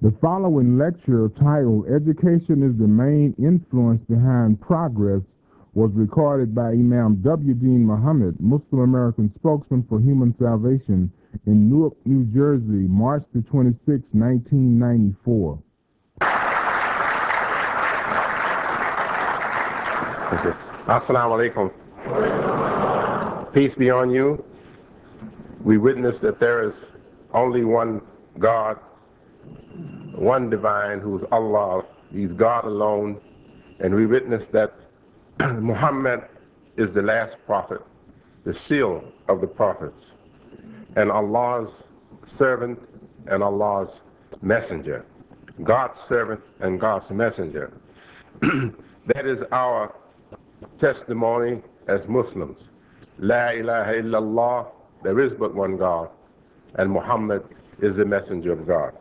The following lecture, titled Education is the Main Influence Behind Progress, was recorded by Imam W. Dean Muhammad, Muslim American spokesman for Human Salvation, in Newark, New Jersey, March the 26th, 1994. Okay. Assalamu alaikum. Peace be on you. We witness that there is only one God, one divine, who's Allah. He's God alone. And we witness that Muhammad is the last prophet, the seal of the prophets, and Allah's servant and Allah's messenger, God's servant and God's messenger. That is our testimony as Muslims. La ilaha illallah, there is but one God, and Muhammad is the messenger of God.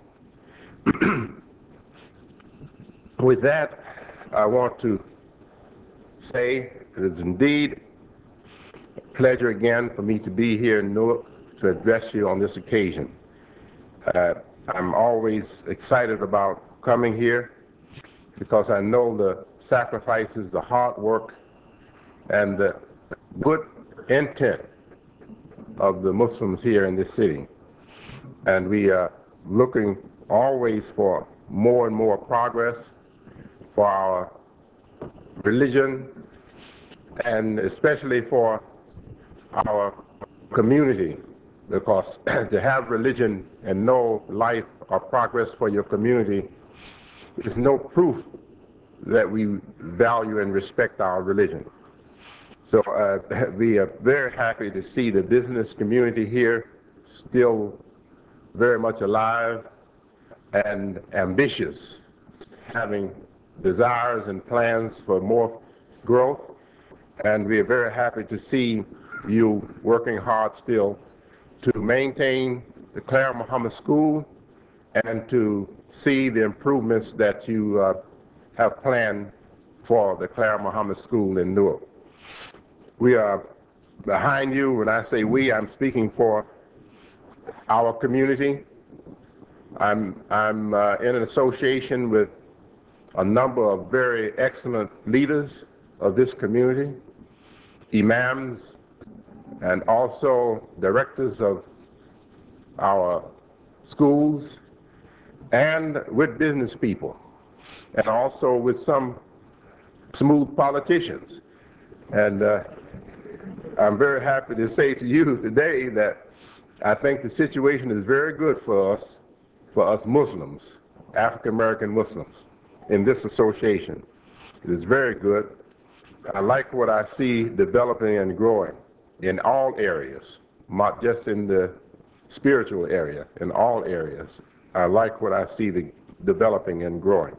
With that, I want to say it is indeed a pleasure again for me to be here in Newark to address you on this occasion. I'm always excited about coming here because I know the sacrifices, the hard work, and the good intent of the Muslims here in this city. And we are looking always for more and more progress for our religion, and especially for our community, because to have religion and no life or progress for your community is no proof that we value and respect our religion. So we are very happy to see the business community here still very much alive and ambitious, having desires and plans for more growth. And we are very happy to see you working hard still to maintain the Clara Muhammad School and to see the improvements that you have planned for the Clara Muhammad School in Newark. We are behind you. When I say we, I'm speaking for our community. I'm in an association with a number of very excellent leaders of this community, imams, and also directors of our schools, and with business people, and also with some smooth politicians. And I'm very happy to say to you today that I think the situation is very good for us Muslims, African American Muslims, in this association. It is very good. I like what I see developing and growing in all areas, not just in the spiritual area, in all areas. I like what I see developing and growing.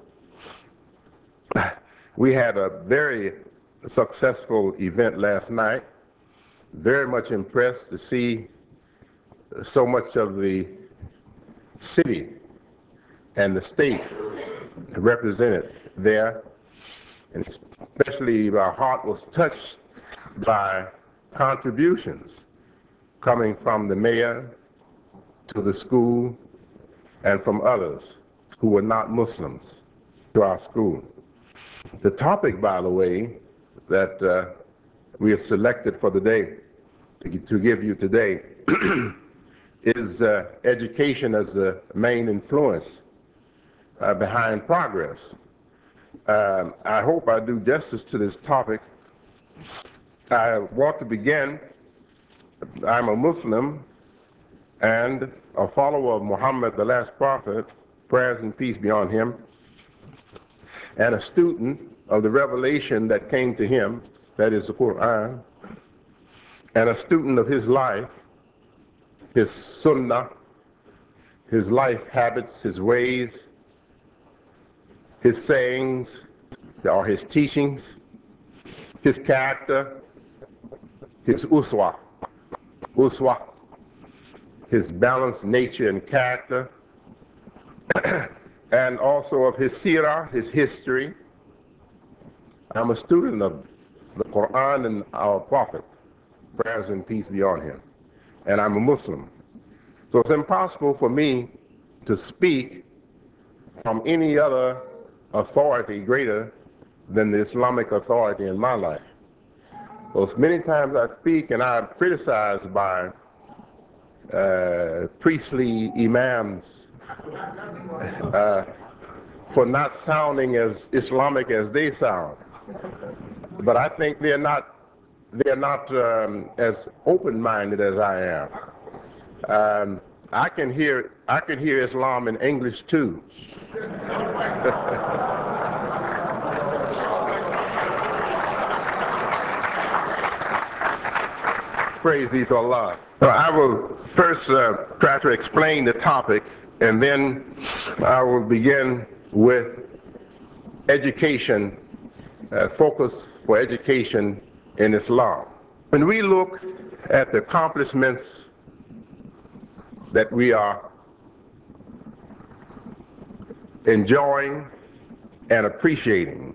We had a very successful event last night. Very much impressed to see so much of the city and the state represented there. And especially my heart was touched by contributions coming from the mayor to the school and from others who were not Muslims to our school. The topic, by the way, that we have selected for the day to give you today is education as the main influence behind progress. I hope I do justice to this topic. I want to begin. I'm a Muslim and a follower of Muhammad, the last prophet, prayers and peace be on him, and a student of the revelation that came to him, that is the Quran, and a student of his life, his sunnah, his life habits, his ways, his sayings, or his teachings, his character, his uswa, his balanced nature and character, and also of his seerah, his history. I'm a student of the Quran and our Prophet, prayers and peace be on him, and I'm a Muslim. So it's impossible for me to speak from any other authority greater than the Islamic authority in my life. Because many times I speak and I'm criticized by priestly imams for not sounding as Islamic as they sound. But I think they're not as open-minded as I am. I can hear Islam in English too. Praise be to Allah. Well, I will first try to explain the topic, and then I will begin with education, focus for education in Islam. When we look at the accomplishments that we are enjoying and appreciating,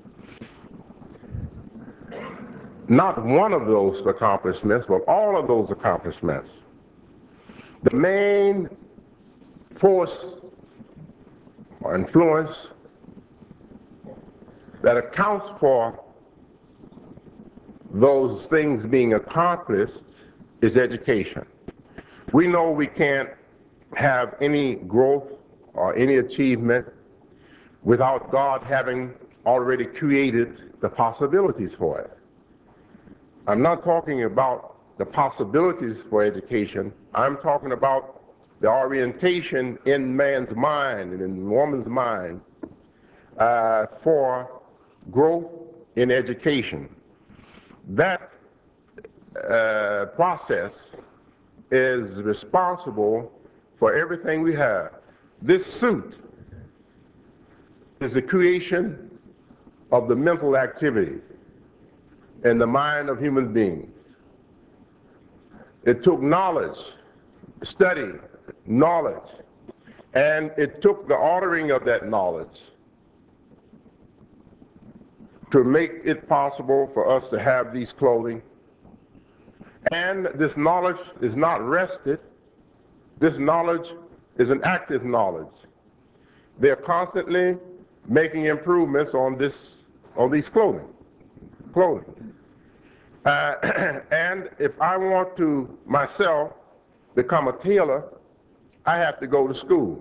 not one of those accomplishments, but all of those accomplishments, the main force or influence that accounts for those things being accomplished is education. We know we can't have any growth or any achievement without God having already created the possibilities for it. I'm not talking about the possibilities for education. I'm talking about the orientation in man's mind and in woman's mind for growth in education. That process is responsible for everything we have. This suit is the creation of the mental activity in the mind of human beings. It took knowledge, study, knowledge, and it took the ordering of that knowledge to make it possible for us to have these clothing. And this knowledge is not rested. This knowledge is an active knowledge. They're constantly making improvements on these clothing. And if I want to myself become a tailor, I have to go to school.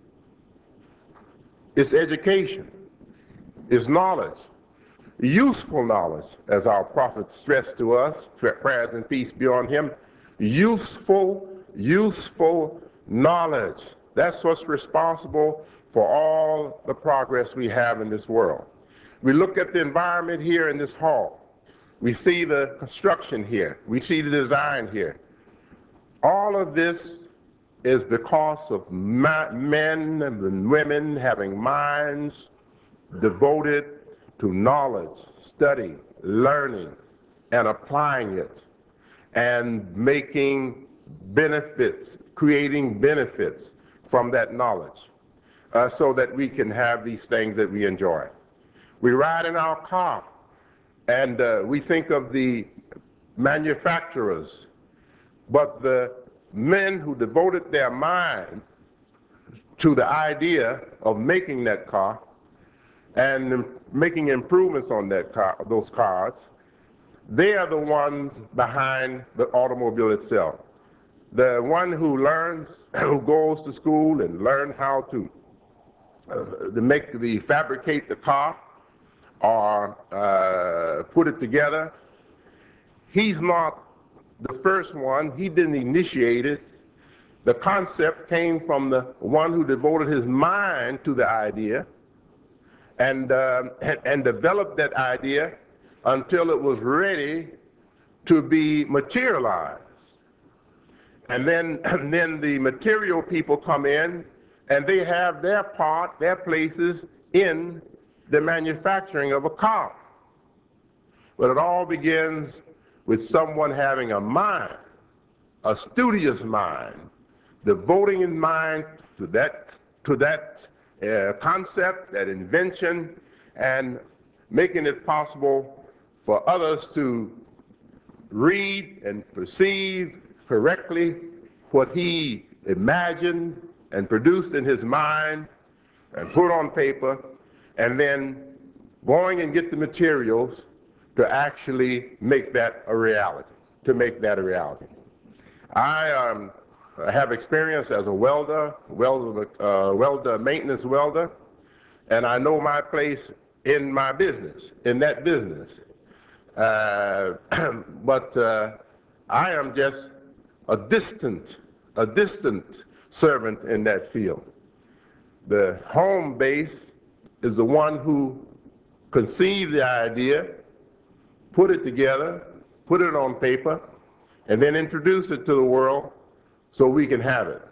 It's education. It's knowledge. Useful knowledge, as our prophet stressed to us, prayers and peace be on him. Useful knowledge. That's what's responsible for all the progress we have in this world. We look at the environment here in this hall. We see the construction here. We see the design here. All of this is because of men and women having minds devoted to knowledge, study, learning, and applying it, and making benefits, creating benefits from that knowledge, so that we can have these things that we enjoy. We ride in our car, and we think of the manufacturers, but the men who devoted their mind to the idea of making that car and making improvements on that car, those cars, they are the ones behind the automobile itself. The one who learns, who goes to school and learn how to fabricate the car or put it together, he's not the first one. He didn't initiate it. The concept came from the one who devoted his mind to the idea and developed that idea until it was ready to be materialized. And then the material people come in and they have their part, their places in the manufacturing of a car. But it all begins with someone having a mind, a studious mind, devoting his mind to that concept, that invention, and making it possible for others to read and perceive correctly what he imagined and produced in his mind and put on paper, and then going and get the materials to actually make that a reality, I have experience as a maintenance welder, and I know my place in that business. But I am just a distant servant in that field. The home base is the one who conceived the idea, put it together, put it on paper, and then introduce it to the world so we can have it.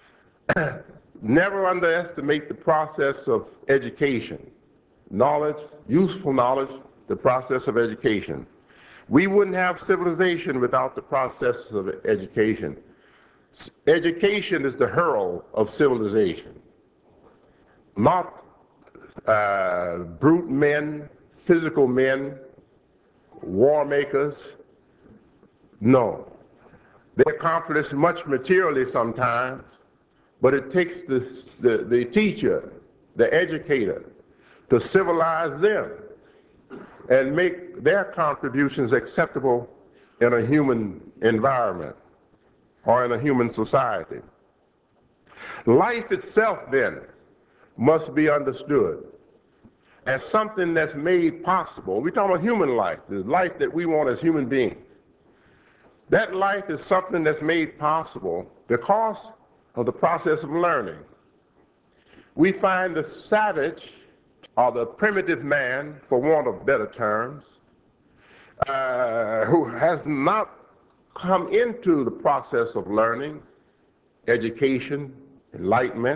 Never underestimate the process of education. Knowledge, useful knowledge, the process of education. We wouldn't have civilization without the process of education. Education is the herald of civilization. Not brute men, physical men, war makers. No. They accomplish much materially sometimes, but it takes the teacher, the educator, to civilize them and make their contributions acceptable in a human environment or in a human society. Life itself, then, must be understood as something that's made possible. We're talking about human life, the life that we want as human beings. That life is something that's made possible because of the process of learning. We find the savage, or the primitive man, for want of better terms, who has not come into the process of learning, education, enlightenment,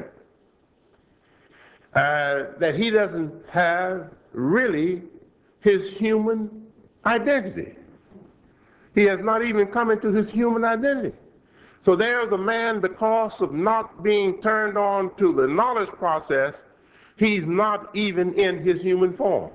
that he doesn't have really his human identity. He has not even come into his human identity. So there's a man, because of not being turned on to the knowledge process, he's not even in his human form.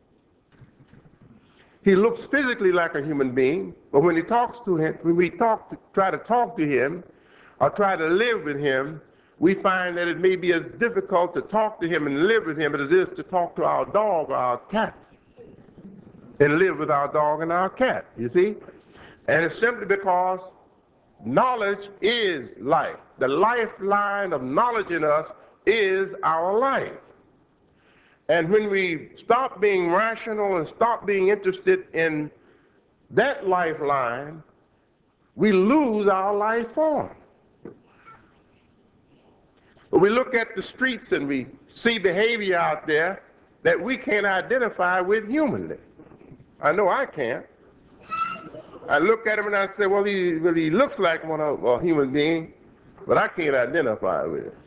He looks physically like a human being, but when we try to talk to him or try to live with him, we find that it may be as difficult to talk to him and live with him as it is to talk to our dog or our cat and live with our dog and our cat, you see? And it's simply because knowledge is life. The lifeline of knowledge in us is our life. And when we stop being rational and stop being interested in that lifeline, we lose our life form. But we look at the streets and we see behavior out there that we can't identify with humanly. I know I can't. I look at him and I say, well, he looks like a human being, but I can't identify with it.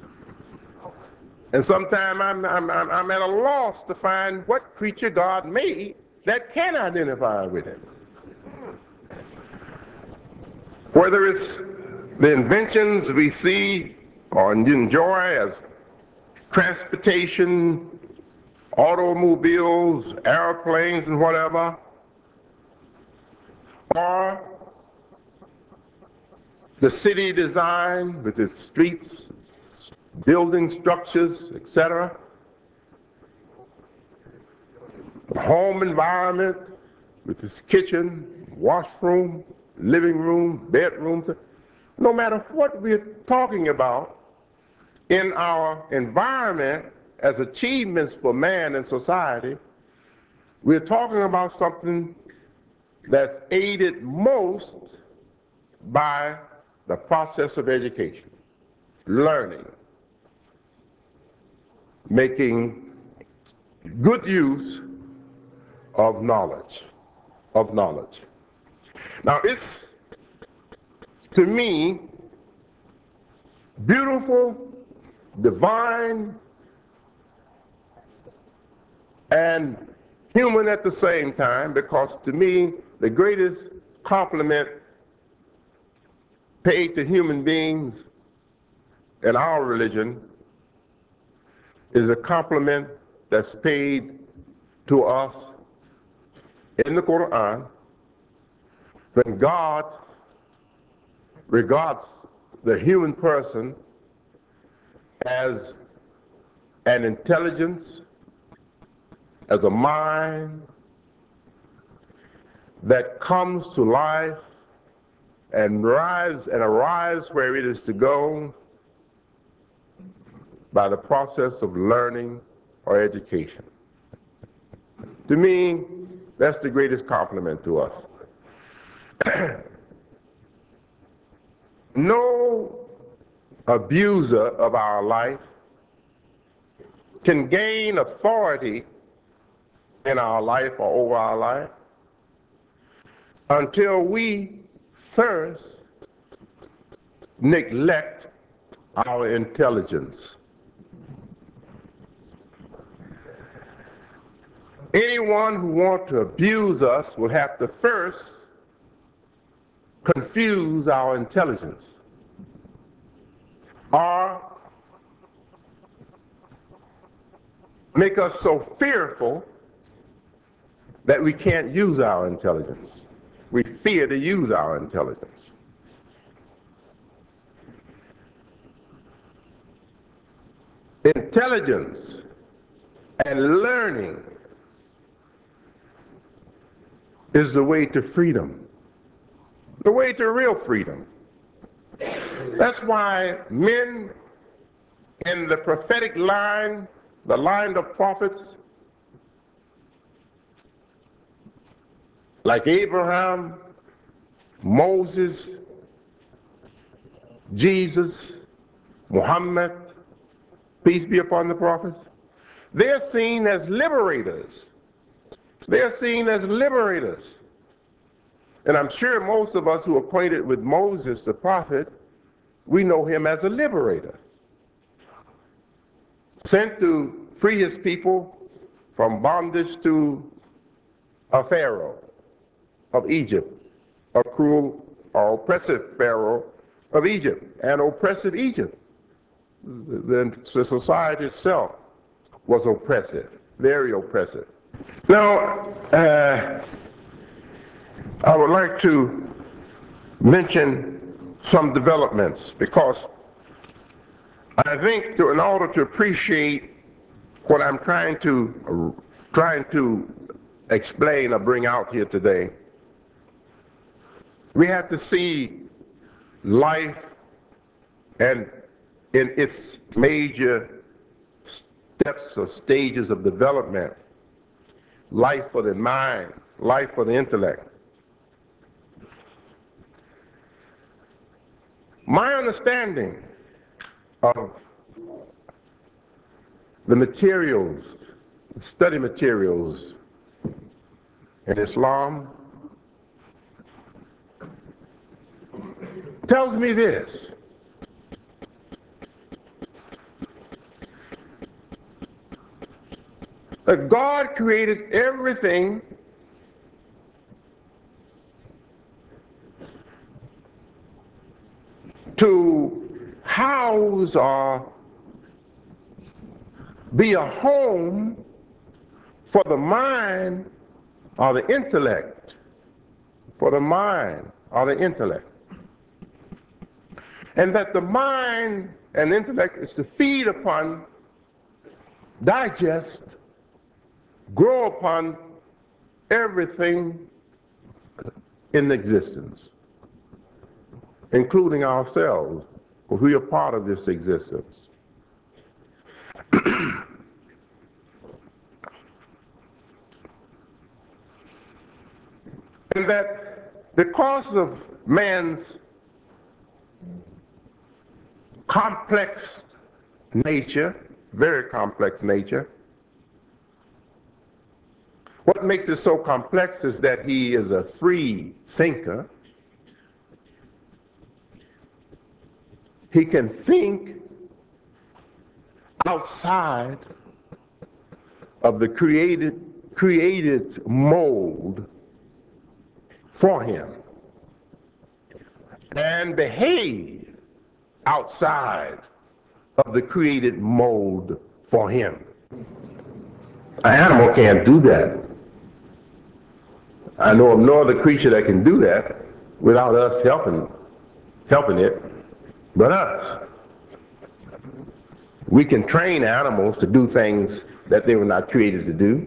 And sometimes I'm at a loss to find what creature God made that can identify with him. Whether it's the inventions we see or enjoy as transportation, automobiles, airplanes, and whatever, or the city design with its streets, building structures, etc. The home environment with its kitchen, washroom, living room, bedrooms. No matter what we're talking about in our environment as achievements for man and society, we're talking about something that's aided most by the process of education, learning, making good use of knowledge. Now it's, to me, beautiful, divine, and human at the same time, because to me, the greatest compliment paid to human beings in our religion is a compliment that's paid to us in the Quran when God regards the human person as and intelligence, as a mind that comes to life and arrives where it is to go by the process of learning or education. To me, that's the greatest compliment to us. No abuser of our life can gain authority in our life or over our life until we first neglect our intelligence. Anyone who wants to abuse us will have to first confuse our intelligence, or make us so fearful that we can't use our intelligence. We fear to use our intelligence. Intelligence and learning is the way to freedom, the way to real freedom. That's why men in the prophetic line, the line of prophets, like Abraham, Moses, Jesus, Muhammad, peace be upon the prophets, they're seen as liberators. They're seen as liberators. And I'm sure most of us who are acquainted with Moses, the prophet, we know him as a liberator, sent to free his people from bondage to a Pharaoh of Egypt, a cruel or oppressive Pharaoh of Egypt, and oppressive Egypt. The society itself was oppressive, very oppressive. Now, I would like to mention some developments, because I think in order to appreciate what I'm trying to explain or bring out here today, we have to see life and in its major steps or stages of development. Life for the mind, life for the intellect. My understanding of the materials, study materials in Islam tells me this: that God created everything to house or be a home for the mind or the intellect, for the mind or the intellect. And that the mind and intellect is to feed upon, digest, grow upon everything in existence, including ourselves, for we are part of this existence. And that because of man's complex nature, very complex nature, what makes it so complex is that he is a free thinker. He can think outside of the created mold for him, and behave outside of the created mold for him. An animal can't do that. I know of no other creature that can do that without us helping it, but us. We can train animals to do things that they were not created to do.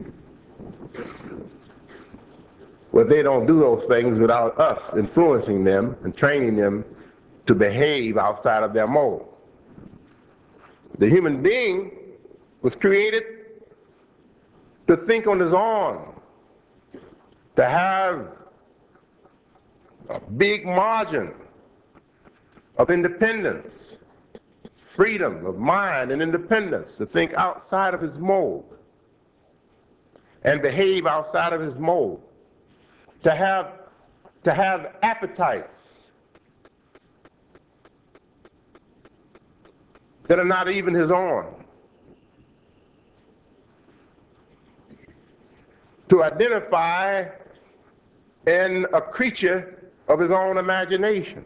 But they don't do those things without us influencing them and training them to behave outside of their mold. The human being was created to think on his own, to have a big margin of independence, freedom of mind and independence, to think outside of his mold and behave outside of his mold, to have appetites that are not even his own, to identify in a creature of his own imagination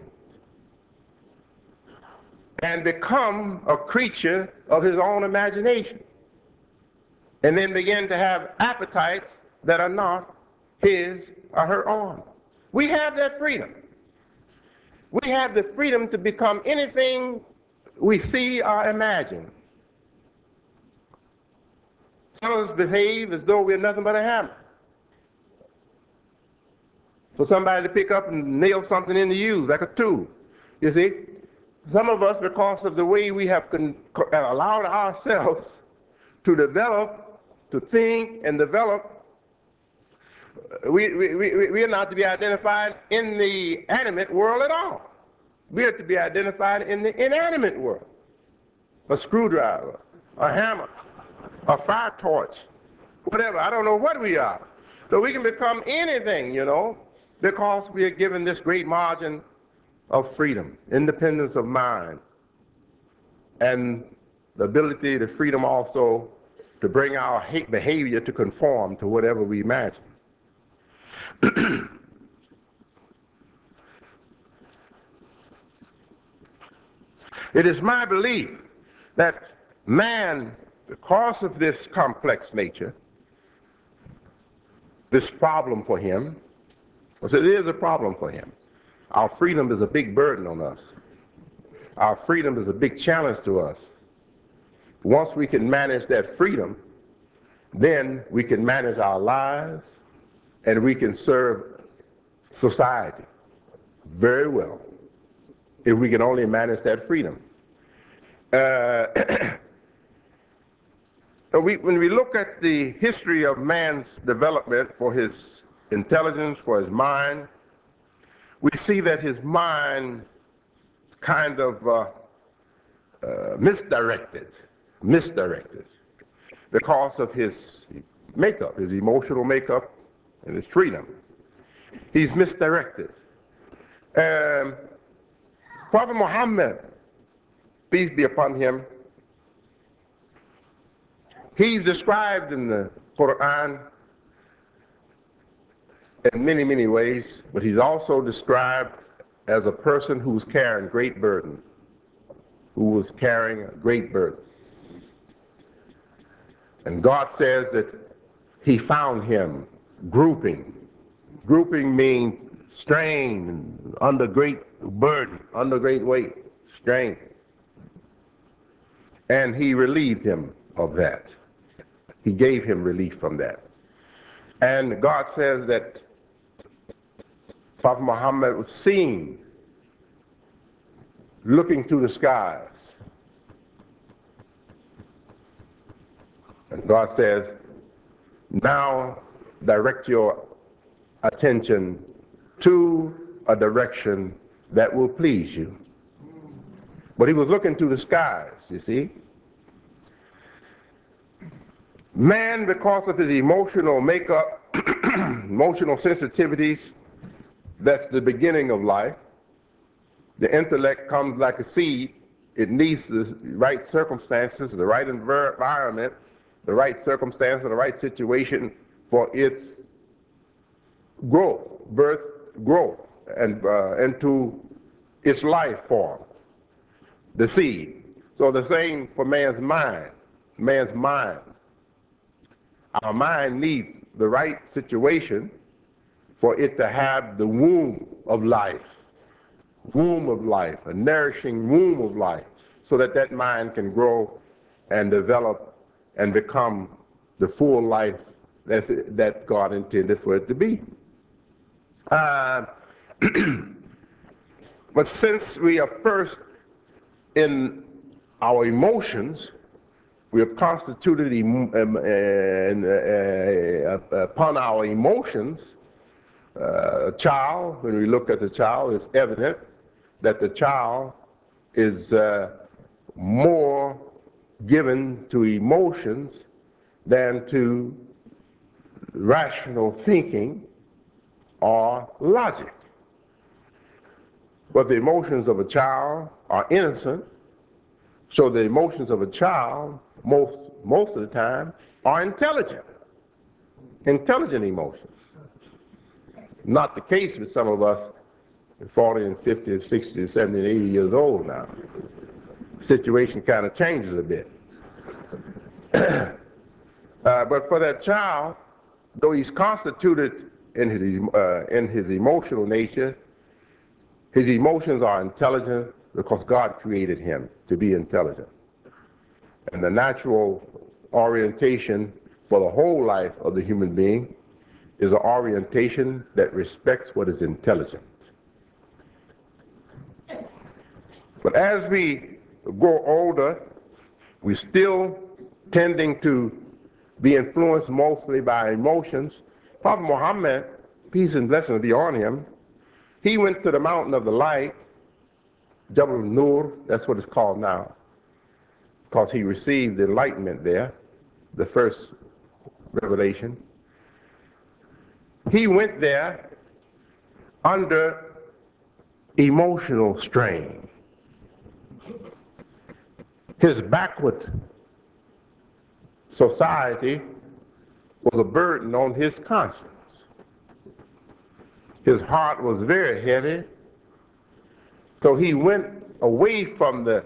and become a creature of his own imagination, and then begin to have appetites that are not his or her own. We have that freedom. We have the freedom to become anything we see or imagine. Some of us behave as though we're nothing but a hammer for somebody to pick up and nail something into use like a tool. You see, some of us, because of the way we have allowed ourselves to develop, to think and develop, we are not to be identified in the animate world at all. We are to be identified in the inanimate world. A screwdriver, a hammer, a fire torch, whatever. I don't know what we are. So we can become anything, you know, because we are given this great margin of freedom, independence of mind, and the ability, the freedom also to bring our behavior to conform to whatever we imagine. It is my belief that man, because of this complex nature, this problem for him, because it is a problem for him. Our freedom is a big burden on us. Our freedom is a big challenge to us. Once we can manage that freedom, then we can manage our lives and we can serve society very well if we can only manage that freedom. When we look at the history of man's development for his intelligence, for his mind, we see that his mind kind of misdirected because of his makeup, his emotional makeup and his freedom. He's misdirected. Prophet Muhammad, peace be upon him, he's described in the Quran in many, many ways, but he's also described as a person who was carrying great burden, And God says that he found him grouping. Grouping means strain, under great burden, under great weight, strain. And he relieved him of that. He gave him relief from that. And God says that Prophet Muhammad was seen looking to the skies. And God says, now direct your attention to a direction that will please you. But he was looking to the skies, you see. Man, because of his emotional makeup, emotional sensitivities, that's the beginning of life. The intellect comes like a seed. It needs the right circumstances, the right environment, the right circumstance, the right situation for its growth, and into its life form, the seed. So the same for man's mind. Our mind needs the right situation for it to have the womb of life, a nourishing womb of life, so that that mind can grow and develop and become the full life that God intended for it to be. But since we are first in our emotions, we are constituted upon our emotions. A child, when we look at the child, it's evident that the child is more given to emotions than to rational thinking or logic. But the emotions of a child are innocent, so the emotions of a child most of the time are intelligent emotions. Not the case with some of us 40 and 50 and 60 and 70 and 80 years old now. The situation kind of changes a bit. But for that child, though he's constituted in his emotional nature, his emotions are intelligent because God created him to be intelligent. And the natural orientation for the whole life of the human being is an orientation that respects what is intelligent. But as we grow older, we're still tending to be influenced mostly by emotions. Prophet Muhammad, peace and blessings be on him, he went to the mountain of the light, Jabal Nur, that's what it's called now, because he received enlightenment there, the first revelation. He went there under emotional strain. His backward society was a burden on his conscience. His heart was very heavy, so he went away from the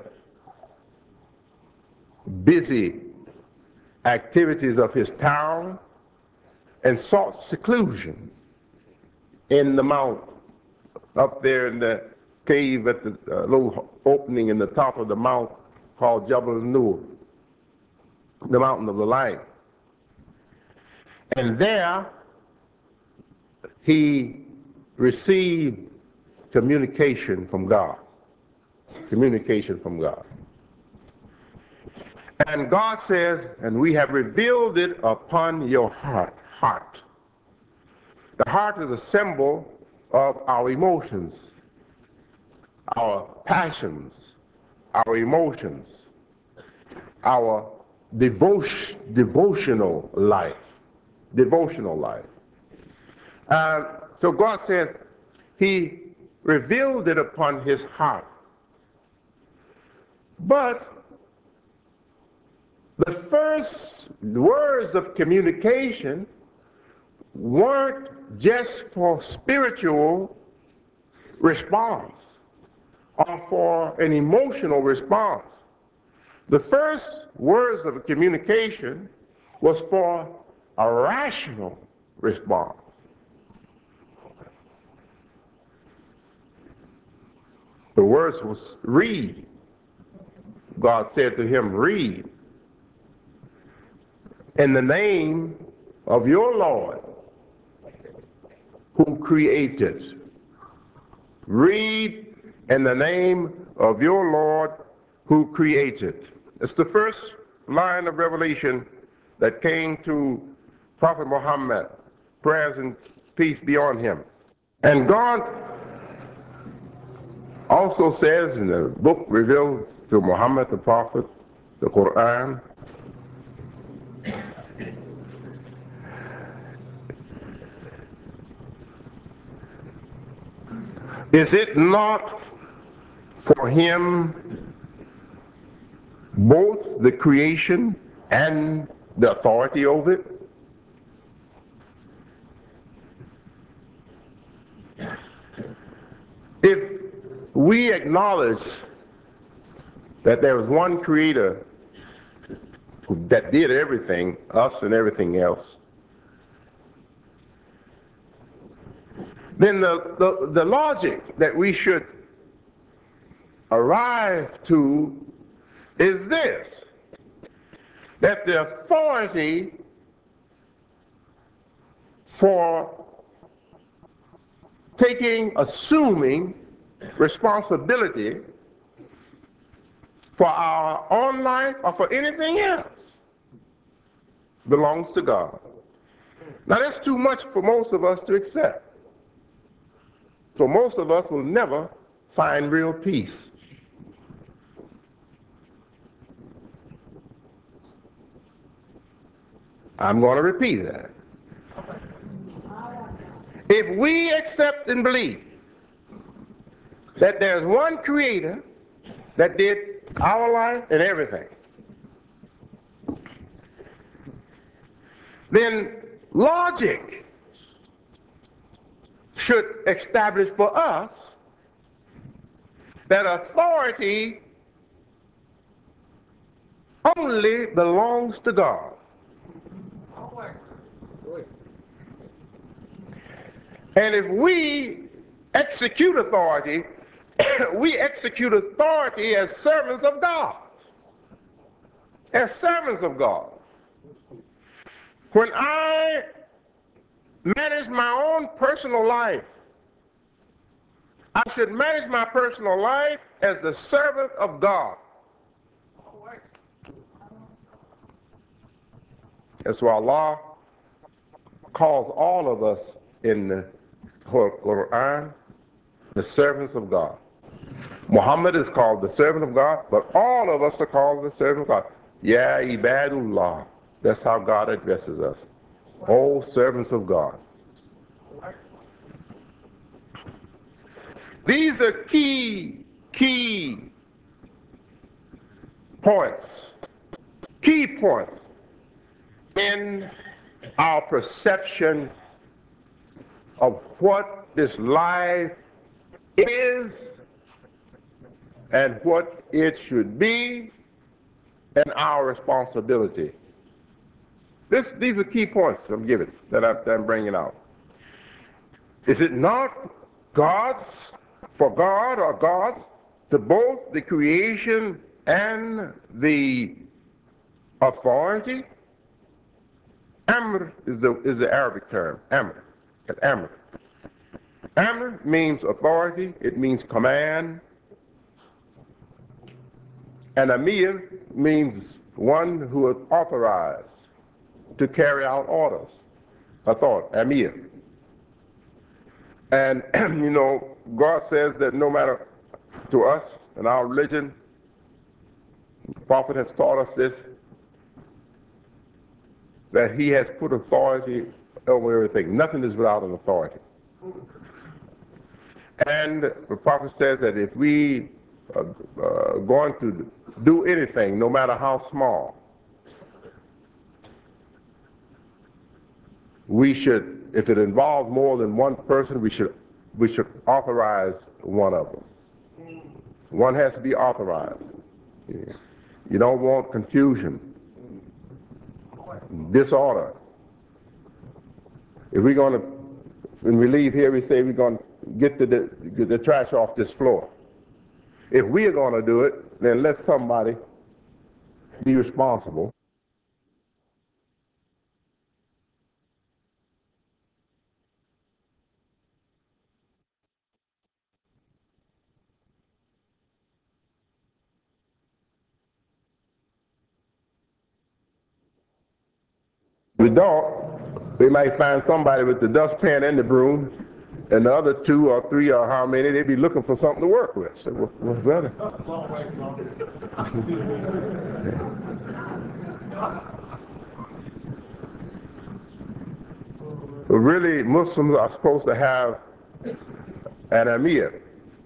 busy activities of his town and sought seclusion in the mountain, up there in the cave at the little opening in the top of the mountain called Jabal Nur, the mountain of the light. And there he received communication from God. Communication from God. And God says, and we have revealed it upon your heart. The heart is a symbol of our emotions, our passions, our emotions, our devotional life. So God says he revealed it upon his heart. But the first words of communication weren't just for spiritual response or for an emotional response. The first words of communication was for a rational response. The words was read. God said to him, read. In the name of your Lord who created. Read in the name of your Lord who created. It's the first line of revelation that came to Prophet Muhammad, prayers and peace be on him. And God also says in the book revealed to Muhammad the Prophet, the Quran, is it not for him both the creation and the authority over it? If we acknowledge that there was one creator that did everything, us and everything else, then the logic that we should arrive to is this: that the authority for assuming responsibility for our own life or for anything else belongs to God. Now that's too much for most of us to accept. So most of us will never find real peace. I'm going to repeat that. If we accept and believe that there's one creator that did our life and everything, then logic should establish for us that authority only belongs to God. And if we execute authority, we execute authority as servants of God. As servants of God. When I manage my own personal life, I should manage my personal life as the servant of God. That's why Allah calls all of us in the Quran the servants of God. Muhammad is called the servant of God, but all of us are called the servant of God. Ya ibadullah. That's how God addresses us. Oh, servants of God. These are key points in our perception of what this life is and what it should be and our responsibility. These are key points I'm giving, that I'm bringing out. Is it not for God or God's to both the creation and the authority? Amr is the Arabic term, Amr. Amr. Amr means authority, it means command. And Amir means one who is authorized to carry out orders. Authority, Amir. And, you know, God says that no matter to us in our religion, the prophet has taught us this, that he has put authority over everything. Nothing is without an authority. And the prophet says that if we are going to do anything, no matter how small, we should, if it involves more than one person, we should authorize one of them. One has to be authorized. You don't want confusion, disorder. If we're going to, when we leave here, we say we're going to get the trash off this floor. If we are going to do it, then let somebody be responsible. We don't, we might find somebody with the dustpan and the broom, and the other 2 or 3 or how many, they'd be looking for something to work with. So what's better? But really, Muslims are supposed to have an amir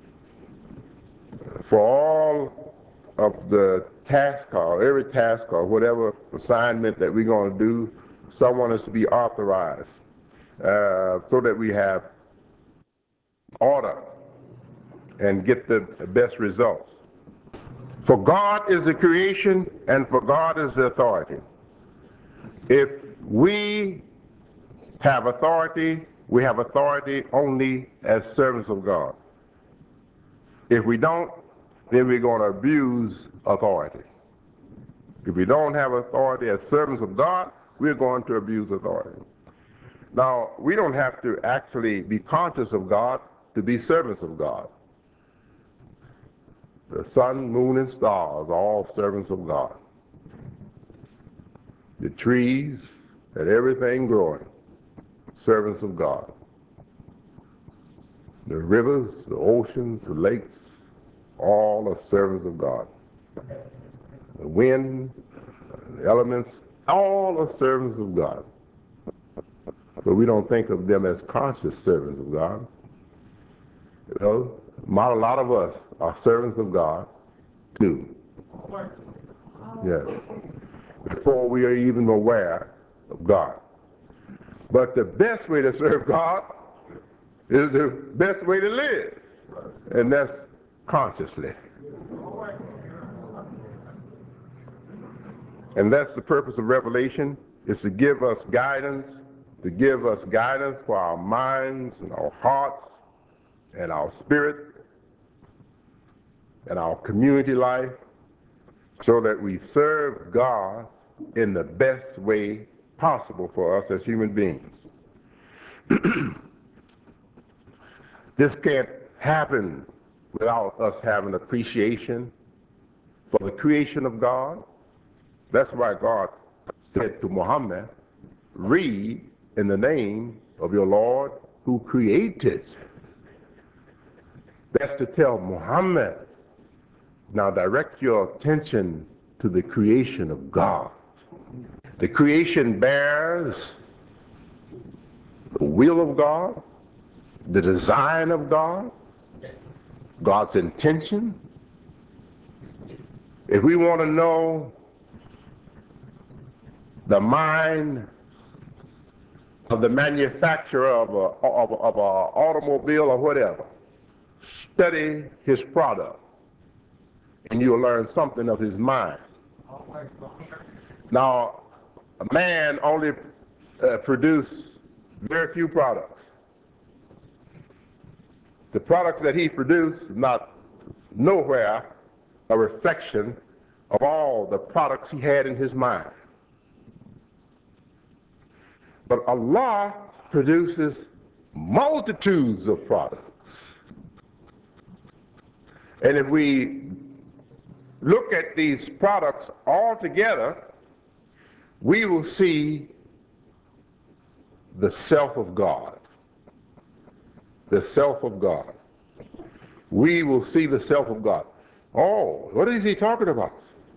for all of the task or every task or whatever assignment that we're going to do. Someone is to be authorized so that we have order and get the best results. For God is the creation and for God is the authority. If we have authority, we have authority only as servants of God. If we don't, then we're going to abuse authority. If we don't have authority as servants of God, we're going to abuse authority. Now, we don't have to actually be conscious of God to be servants of God. The sun, moon, and stars are all servants of God. The trees and everything growing, servants of God. The rivers, the oceans, the lakes, all are servants of God. The wind, the elements, all are servants of God. But we don't think of them as conscious servants of God. You know, a lot of us are servants of God too. Yes. Before we are even aware of God. But the best way to serve God is the best way to live. And that's consciously. And that's the purpose of Revelation, is to give us guidance for our minds and our hearts and our spirit and our community life, so that we serve God in the best way possible for us as human beings. This can't happen without us having appreciation for the creation of God. That's why God said to Muhammad, read in the name of your Lord who created. That's to tell Muhammad, now direct your attention to the creation of God. The creation bears the will of God, the design of God, God's intention. If we want to know the mind of the manufacturer of an automobile or whatever, study his product, and you'll learn something of his mind. Now, a man only produces very few products. The products that he produced, not nowhere a reflection of all the products he had in his mind. But Allah produces multitudes of products. And if we look at these products all together, we will see the self of God. The self of God. We will see the self of God. Oh, what is he talking about?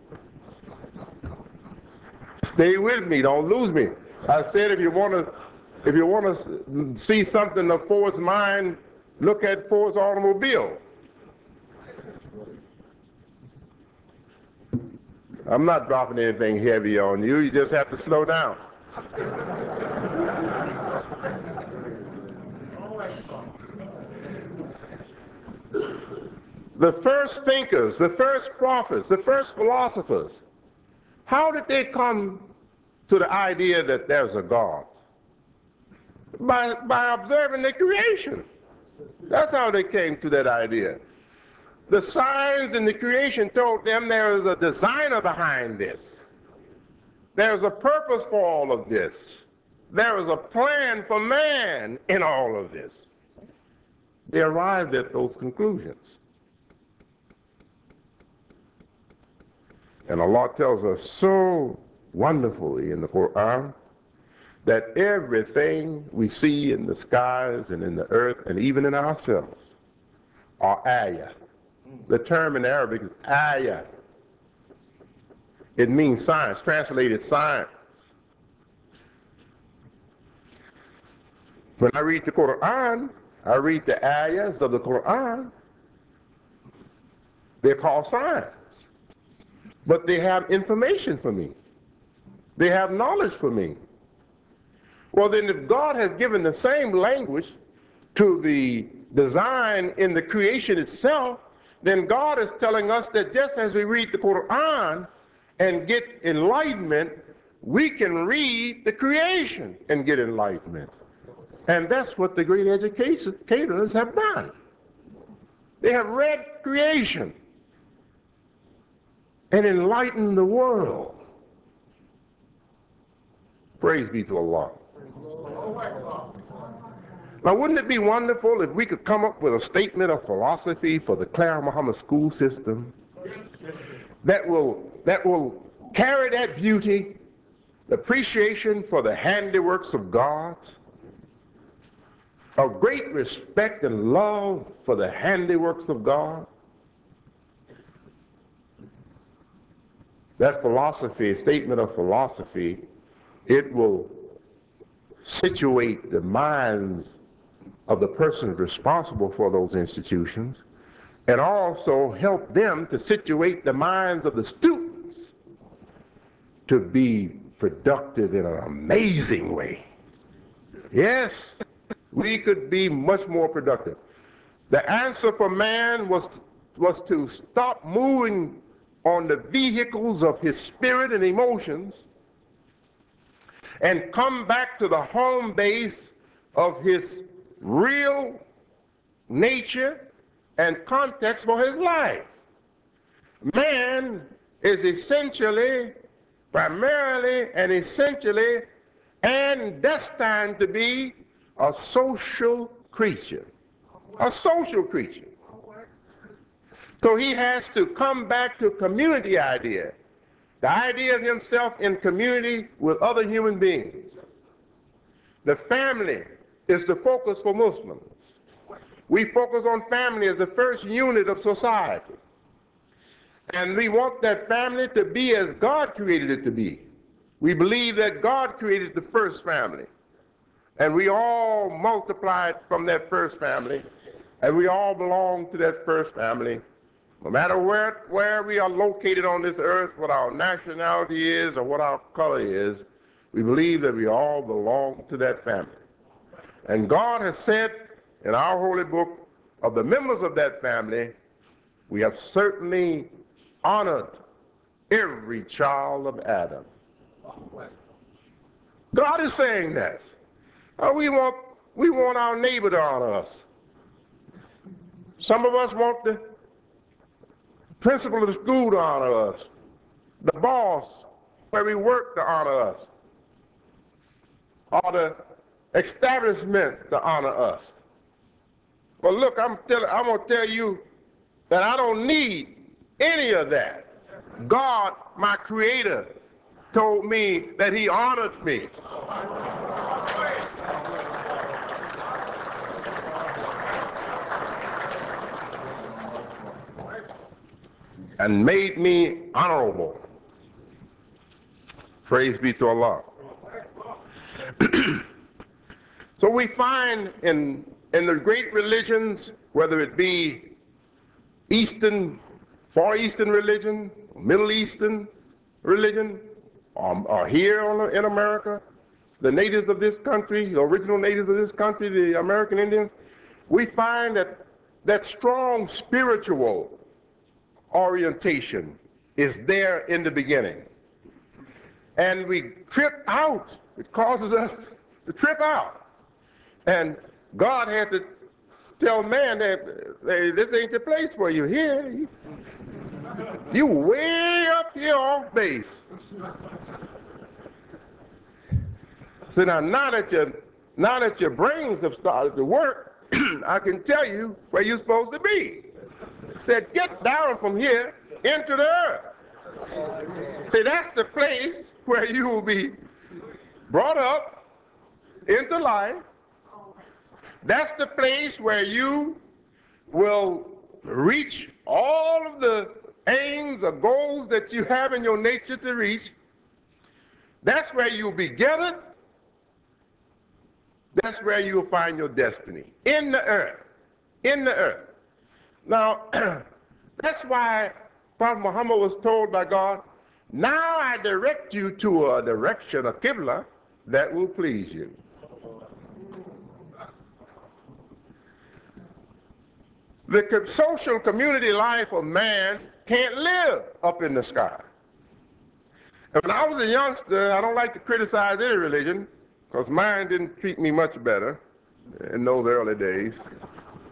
Stay with me, don't lose me. I said if you want to see something of Ford's mind, look at Ford's automobile. I'm not dropping anything heavy on you. You just have to slow down. The first thinkers, the first prophets, the first philosophers, how did they come to the idea that there's a God? By observing the creation. That's how they came to that idea. The signs in the creation told them there is a designer behind this. There's a purpose for all of this. There is a plan for man in all of this. They arrived at those conclusions. And Allah tells us so wonderfully in the Quran that everything we see in the skies and in the earth and even in ourselves are ayah. The term in Arabic is ayah. It means science, translated science. When I read the Quran, I read the ayahs of the Quran. They're called science. But they have information for me. They have knowledge for me. Well, then if God has given the same language to the design in the creation itself, then God is telling us that just as we read the Quran and get enlightenment, we can read the creation and get enlightenment. And that's what the great educators have done. They have read creation and enlightened the world. Praise be to Allah. Now, wouldn't it be wonderful if we could come up with a statement of philosophy for the Clara Muhammad school system that will carry that beauty, the appreciation for the handiworks of God, a great respect and love for the handiworks of God? That philosophy, statement of philosophy, it will situate the minds of the persons responsible for those institutions, and also help them to situate the minds of the students to be productive in an amazing way. Yes, we could be much more productive. The answer for man was to stop moving on the vehicles of his spirit and emotions and come back to the home base of his real nature and context for his life. Man is essentially, primarily and essentially, and destined to be a social creature. A social creature. So he has to come back to community idea. The idea of himself in community with other human beings. The family is the focus for Muslims. We focus on family as the first unit of society. And we want that family to be as God created it to be. We believe that God created the first family. And we all multiplied from that first family. And we all belong to that first family. No matter where we are located on this earth, what our nationality is or what our color is, we believe that we all belong to that family. And God has said in our holy book, of the members of that family, we have certainly honored every child of Adam. God is saying that. We want our neighbor to honor us. Some of us want the principal of the school to honor us, the boss where we work to honor us, or the establishment to honor us. But look, I'm going to tell you that I don't need any of that. God, my creator, told me that he honored me. And made me honorable. Praise be to Allah. So we find in the great religions, whether it be Eastern, Far Eastern religion, Middle Eastern religion, or here in America, the natives of this country, the original natives of this country, the American Indians, we find that strong spiritual orientation is there in the beginning. And we trip out. It causes us to trip out. And God had to tell man that this ain't the place for you here. You way up here off base. So now that your brains have started to work, I can tell you where you're supposed to be. Said, get down from here into the earth. See, that's the place where you will be brought up into life. That's the place where you will reach all of the aims or goals that you have in your nature to reach. That's where you'll be gathered. That's where you'll find your destiny. In the earth. In the earth. Now, that's why Prophet Muhammad was told by God, now I direct you to a direction, a Qibla, that will please you. The social community life of man can't live up in the sky. And when I was a youngster, I don't like to criticize any religion, because mine didn't treat me much better in those early days.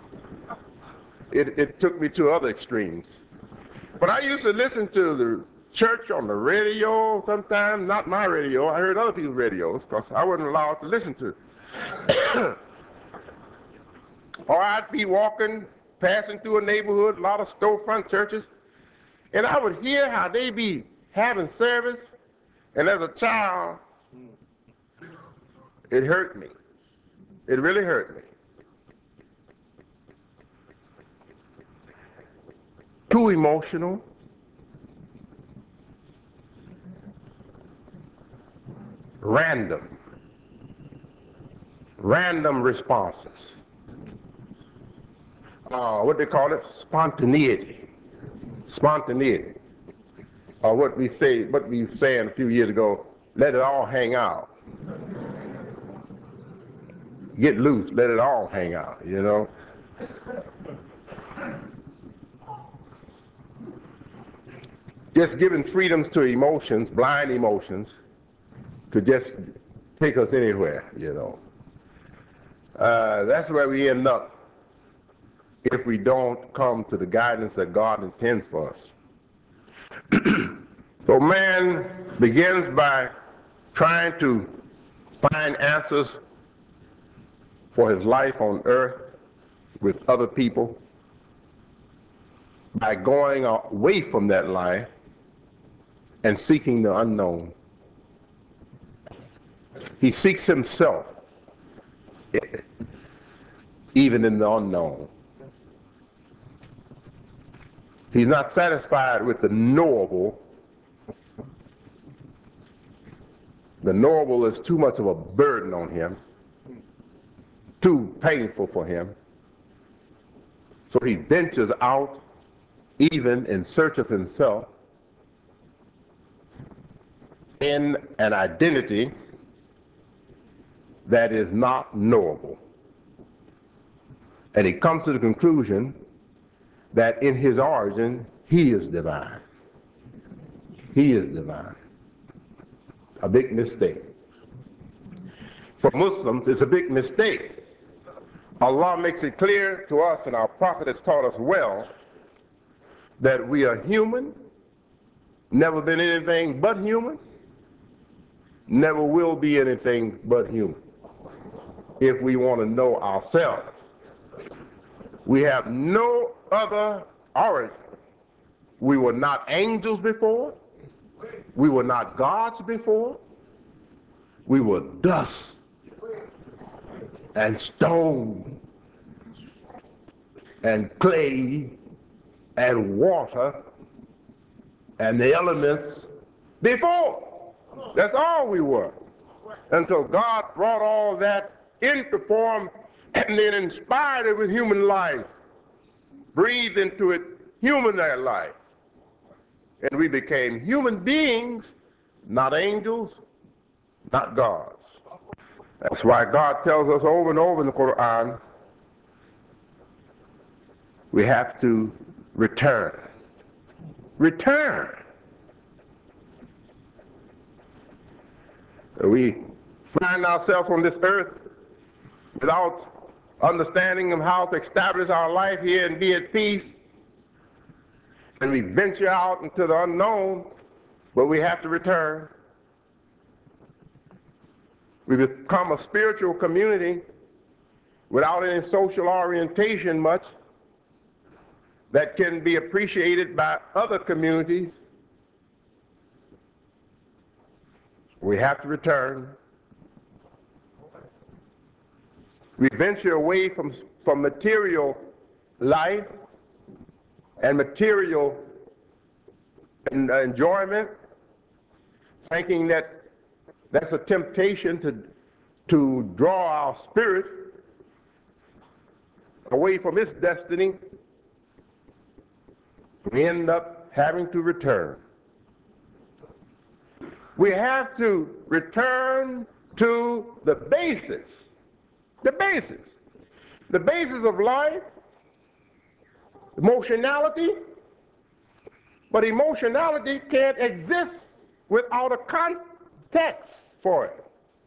It took me to other extremes. But I used to listen to the church on the radio, sometimes not my radio. I heard other people's radios because I wasn't allowed to listen to it. Or I'd be walking, passing through a neighborhood, a lot of storefront churches, and I would hear how they be having service, and as a child, it hurt me. It really hurt me. Too emotional. Random responses. What they call it? Spontaneity. Or what we saying a few years ago, let it all hang out. Get loose, let it all hang out, you know. Just giving freedoms to emotions, blind emotions, could just take us anywhere, you know. That's where we end up if we don't come to the guidance that God intends for us. So man begins by trying to find answers for his life on earth with other people by going away from that life and seeking the unknown. He seeks himself even in the unknown. He's not satisfied with the knowable. The knowable is too much of a burden on him, too painful for him. So he ventures out even in search of himself in an identity that is not knowable. And he comes to the conclusion that in his origin, he is divine. He is divine. A big mistake. For Muslims, it's a big mistake. Allah makes it clear to us, and our Prophet has taught us well, that we are human, never been anything but human, never will be anything but human. If we want to know ourselves, we have no other origin. We were not angels before. We were not gods before. We were dust and stone and clay and water and the elements before. That's all we were. Until God brought all that into form and then inspired it with human life, breathed into it human life. And we became human beings, not angels, not gods. That's why God tells us over and over in the Quran, we have to return. Return. We find ourselves on this earth without understanding of how to establish our life here and be at peace. And we venture out into the unknown, but we have to return. We become a spiritual community without any social orientation much that can be appreciated by other communities. We have to return. We venture away from material life and material enjoyment, thinking that that's a temptation to draw our spirit away from its destiny. We end up having to return. We have to return to the basis. The basis. The basis of life, emotionality, but emotionality can't exist without a context for it.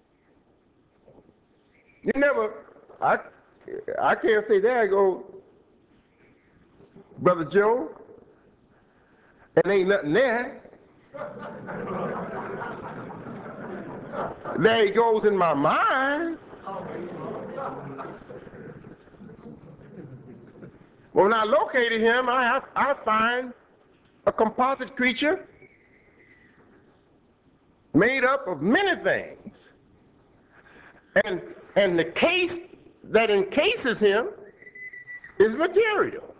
You never, I can't say, there you go, Brother Joe, and ain't nothing there. There he goes in my mind. When I located him, I find a composite creature made up of many things. And the case that encases him is material.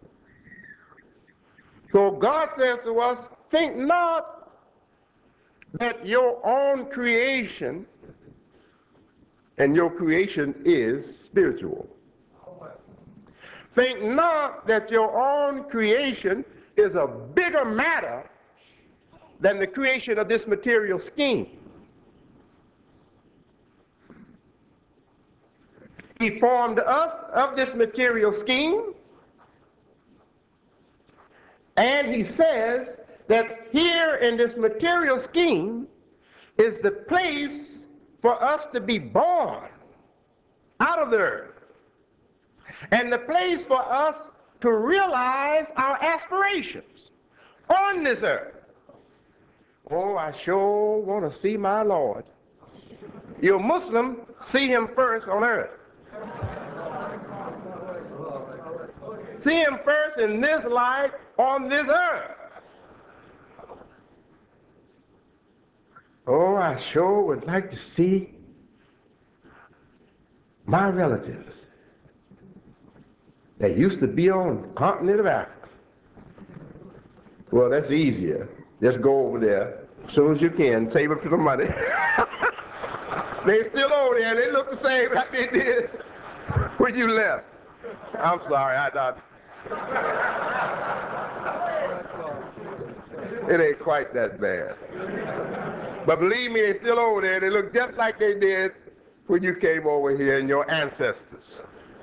So God says to us, think not that your own creation, and your creation is spiritual. Think not that your own creation is a bigger matter than the creation of this material scheme. He formed us of this material scheme, and he says that here in this material scheme is the place for us to be born out of the earth, and the place for us to realize our aspirations on this earth. Oh, I sure want to see my Lord. You're Muslim, see him first on earth. See him first in this life on this earth. Oh, I sure would like to see my relatives that used to be on the continent of Africa. Well, that's easier. Just go over there as soon as you can, save up for the money. They still over there, and they look the same like they did when you left. I'm sorry, I thought. It ain't quite that bad. But believe me, they're still over there. They look just like they did when you came over here and your ancestors.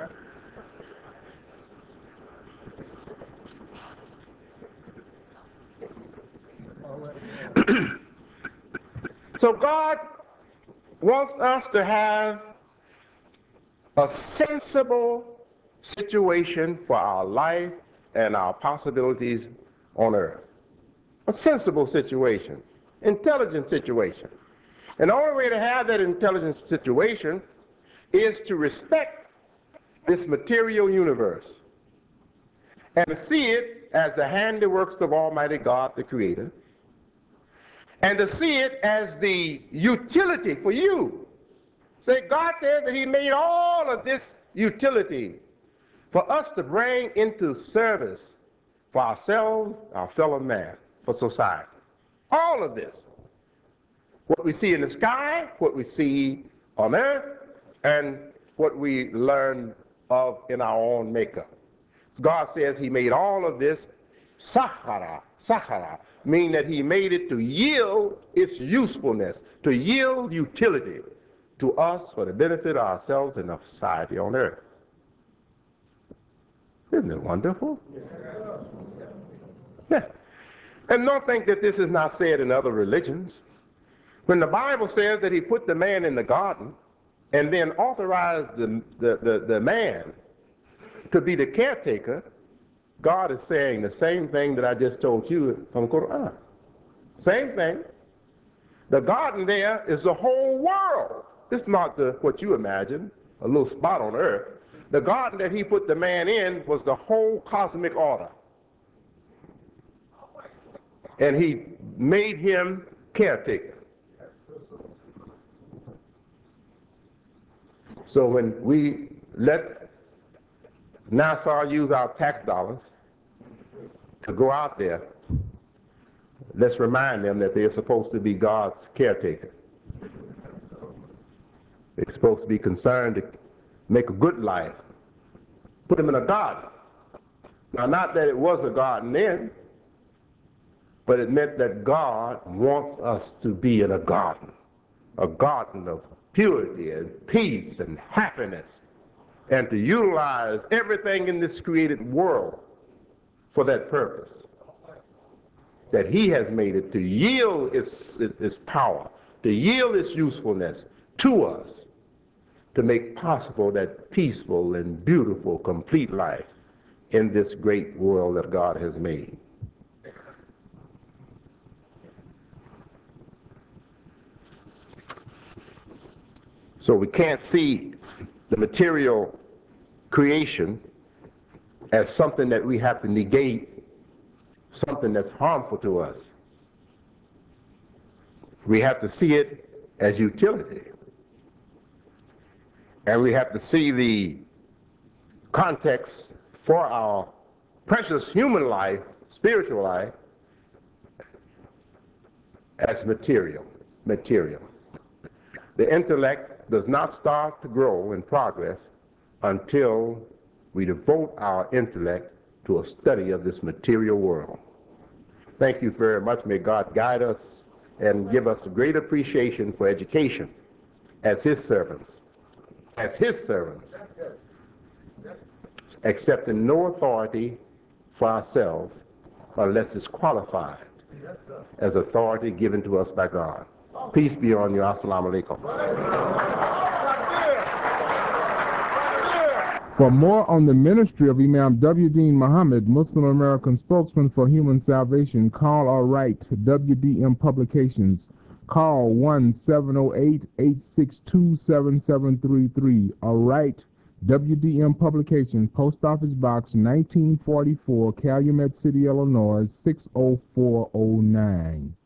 So God wants us to have a sensible situation for our life and our possibilities on earth. A sensible situation, intelligent situation. And the only way to have that intelligent situation is to respect this material universe and to see it as the handiworks of Almighty God, the Creator, and to see it as the utility for you. Say, God says that he made all of this utility for us to bring into service for ourselves, our fellow man, for society. All of this. What we see in the sky, what we see on earth, and what we learn of in our own makeup. God says he made all of this sahara, meaning that he made it to yield its usefulness, to yield utility to us for the benefit of ourselves and of society on earth. Isn't it wonderful? Yeah. And don't think that this is not said in other religions. When the Bible says that he put the man in the garden and then authorized the man to be the caretaker, God is saying the same thing that I just told you from Quran. Same thing. The garden there is the whole world. It's not what you imagine, a little spot on earth. The garden that he put the man in was the whole cosmic order. And he made him caretaker. So when we let NASA use our tax dollars to go out there, let's remind them that they're supposed to be God's caretaker. They're supposed to be concerned to make a good life. Put them in a garden. Now, not that it was a garden then, but it meant that God wants us to be in a garden of purity and peace and happiness, and to utilize everything in this created world for that purpose. That he has made it to yield its power, to yield its usefulness to us, to make possible that peaceful and beautiful, complete life in this great world that God has made. So we can't see the material creation as something that we have to negate, something that's harmful to us. We have to see it as utility. And we have to see the context for our precious human life, spiritual life, as material. The intellect does not start to grow in progress until we devote our intellect to a study of this material world. Thank you very much. May God guide us and give us a great appreciation for education as His servants. Accepting no authority for ourselves unless it's qualified as authority given to us by God. Peace be on you. Assalamu alaikum. For more on the ministry of Imam W. Deen Muhammad, Muslim American spokesman for human salvation, call or write WDM Publications. Call 1-708-862-7733 or write WDM Publications, Post Office Box 1944, Calumet City, Illinois 60409.